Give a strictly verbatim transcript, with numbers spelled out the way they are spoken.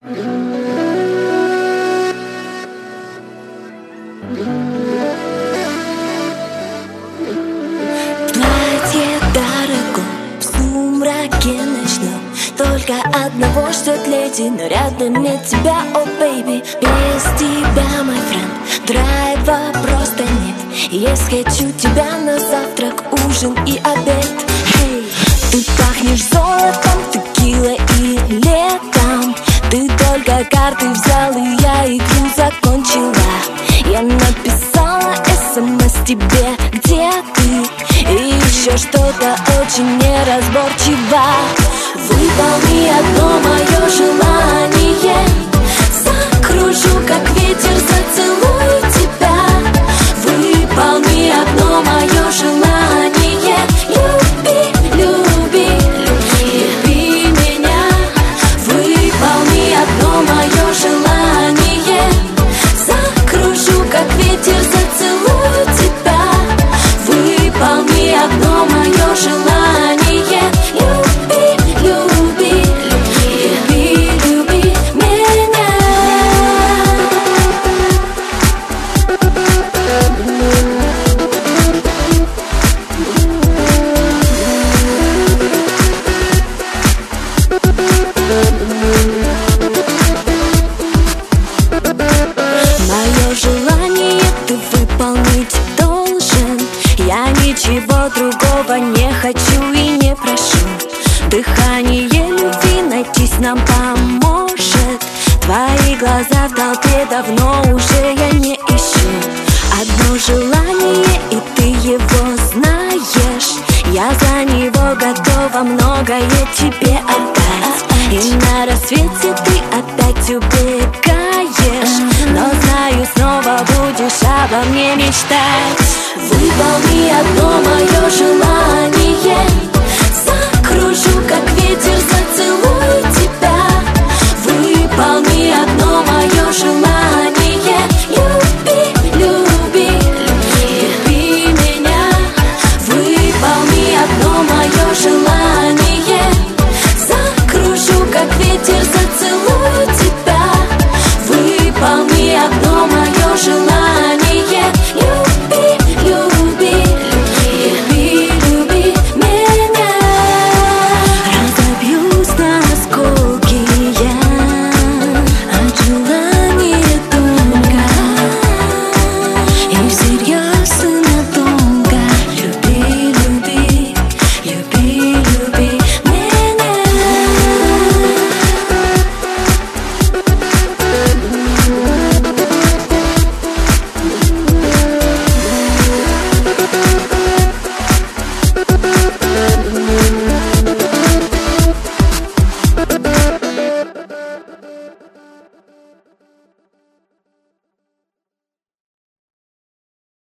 Платье дорого в сумраке ночном, только одного ждет леди, но рядом нет тебя, о oh, бэйби. Без тебя, мой френд, драйва просто нет. Если хочу тебя на завтрак, ужин и обед. Hey, ты пахнешь золотом, текилой и летом. Ты только карты взял, и я игру закончила. Я написала смс тебе, где ты, и еще что-то очень неразборчиво. Выполни одно мое желание, закружу, как ветер, зацелую тебя. Выполни одно мое желание, люби, люби, люби меня. Выполни одно мое желание, закружу, как ветер, зацелую тебя. Выполни одно мое желание, люби, люби, люби, люби меня. Мое желание ты выполнить должен. Я ничего другого не хочу и не прошу. Дыхание любви найтись нам поможет. Твои глаза в толпе давно уже я не ищу. Одно желание, и ты его знаешь. Я за него готова многое тебе отдать. И на рассвете ты опять убегаешь, но знаю, снова будешь обо мне мечтать.